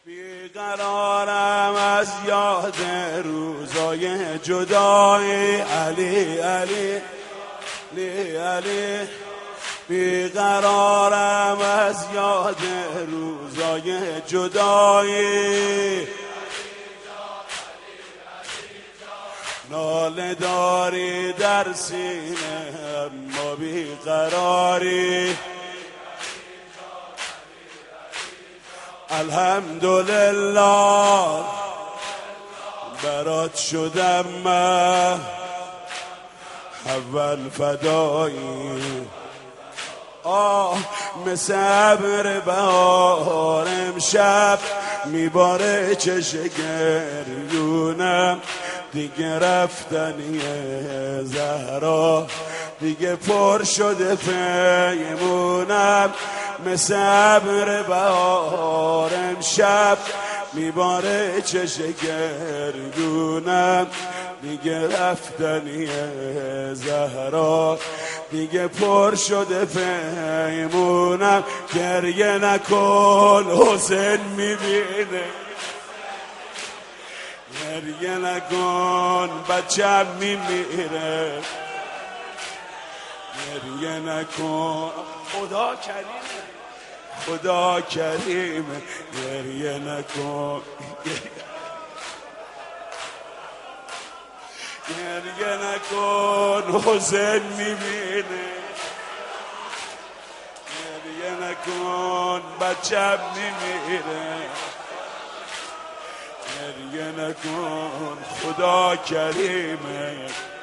بیقرارم از یاد روزای جدایی، علی علی علی علی. بیقرارم از یاد روزای جدایی، ناله داری در سینه اما بیقراری. الحمدلله برات شدم من اول فدایی. مثل ابر بهار امشب میباره چش گریونم، دیگه رفتنیه زهرا دیگه پر شده پیمونم. مثل ابر بهار امشب میباره چش گریونم، دیگه رفتنیه زهرا دیگه پر شده پیمونم. گریه نکن حسین میبینه، گریه نکن بچم میمیره، گریه نکن خدا کریمه، خدا کریمه. گریه نکن، گریه نکن حسین میبینه، گریه نکن بچم میمیره، گریه نکن خدا کریمه،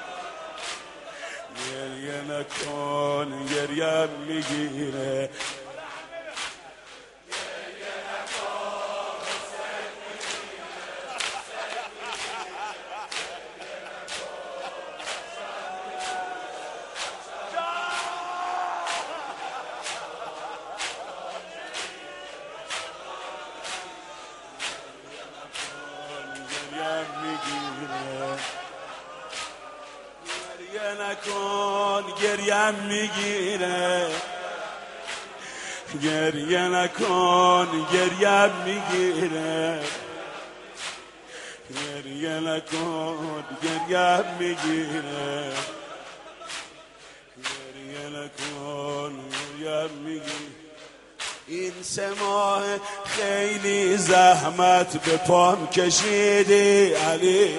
گریه نکن گریه میگیره. گریه نکن گریم میگیره، گریه نکن گریم میگیره، گریه نکن گریم میگیره، گریه نکن گریم میگیره. این 3 ماه خیلی زحمت به پام کشیدی علی،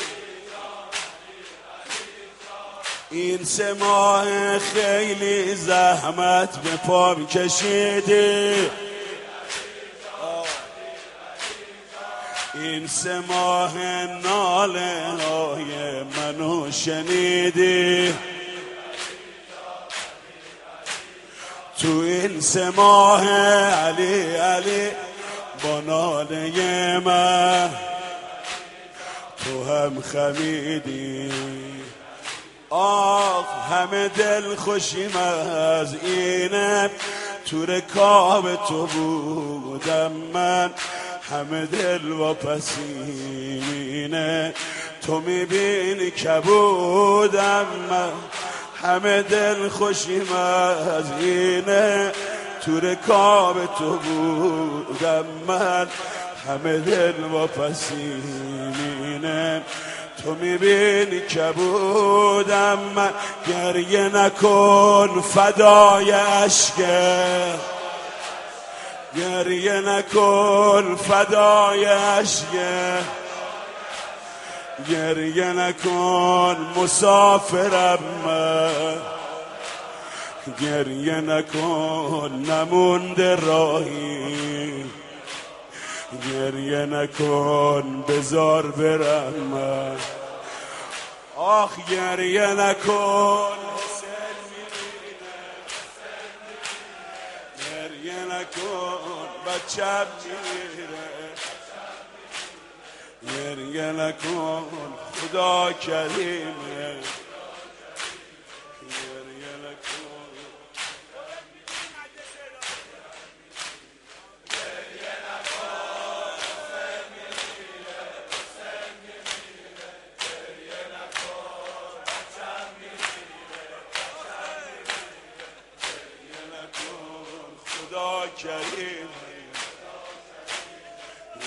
این 3 ماه خیلی زحمت به پام کشیدی، این 3 ماه ناله های منو شنیدی، تو این 3 ماه علی علی با ناله من تو هم خمیدی. همه دل خوشیم از اینه، تو رکاب تو بودم من، همه دل واپسینه، تو میبینی کبودم من، همه دل خوشیم از اینه، تو رکاب تو بودم من، همه دل واپسینه، تو میبینی کبودم من. گریه نکن فدای عشقه، گریه نکن فدای عشقه، گریه نکن مسافرم من، گریه نکن نمونده راهی، گریه نکن بذار برم من. گریه نکن حسین میبینه، گریه نکن بچم میره، گریه نکن خدا کریمه، گریه نکن. خدا کریم،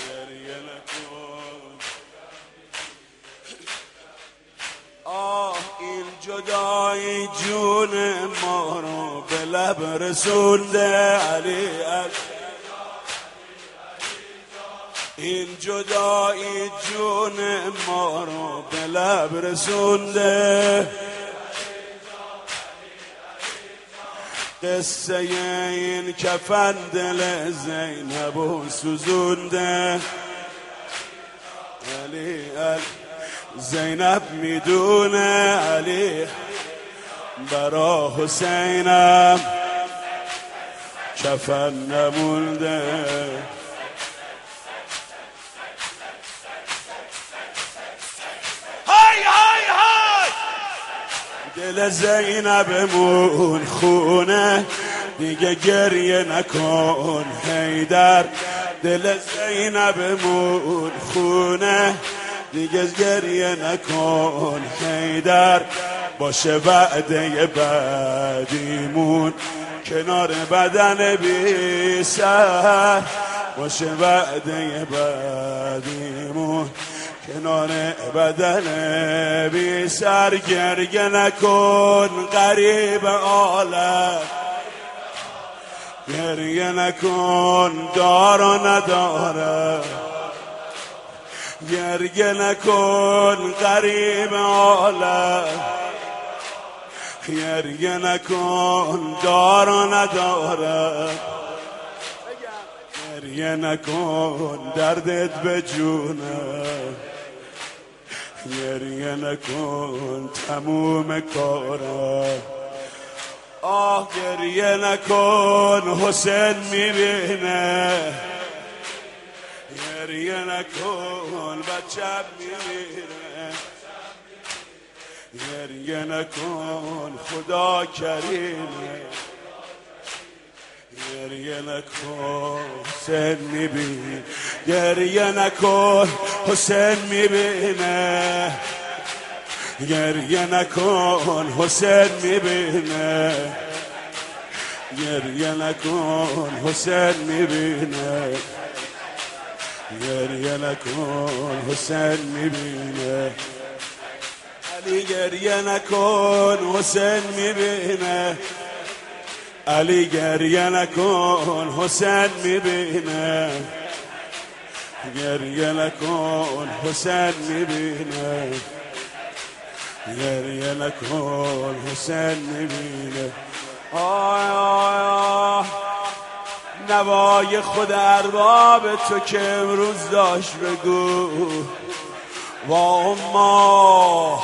جدایی جون ما رو به لب رسونده علی این جدایی جون ما رو به لب رسونده قصه این کفن دل زینب و سوزونده علی زینب میدونه علی برا حسینم کفن نمونده های های های دل زینبمون خونه دیگه گریه نکن حیدر دل زینبمون خونه دیگه گریه نکن حیدر باشه وعده بعدیمون کنار بدن بی سر باشه وعده بعدیمون کنار بدن بی سر گریه نکن غریب عالم گریه نکن دار و نداره گریه نکن غریب عالم گریه نکن دار و نداره گریه نکن دردت به جونه گریه نکن تموم کاره آه گریه نکن حسین میبینه گریه نکن بچم میمیره گریه نکن خدا کریمه گریه نکن حسین میبینه گریه نکن حسین میبینه گریه نکن حسین میبینه گریه نکن حسین میبینه گریه نکن حسین میبینه علی گریه نکن حسین میبینه علی گریه نکن حسین میبینه گریه نکن حسین میبینه گریه نکن حسین میبینه آی آی آی نوای خود ارباب تو که امروز داشت بگو وا اما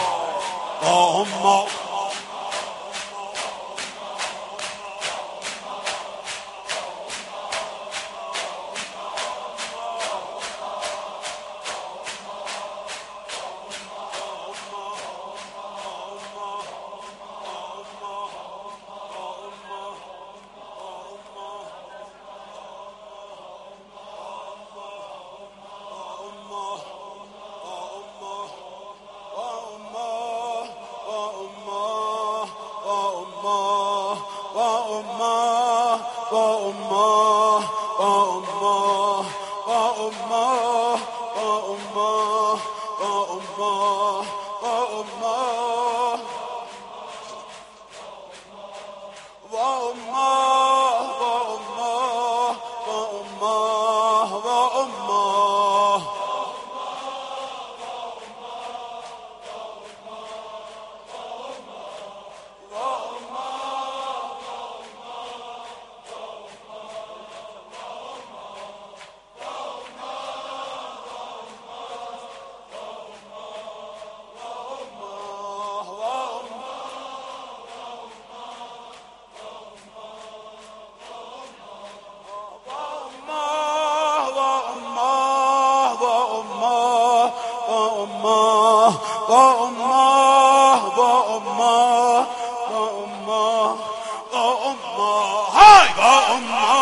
با امه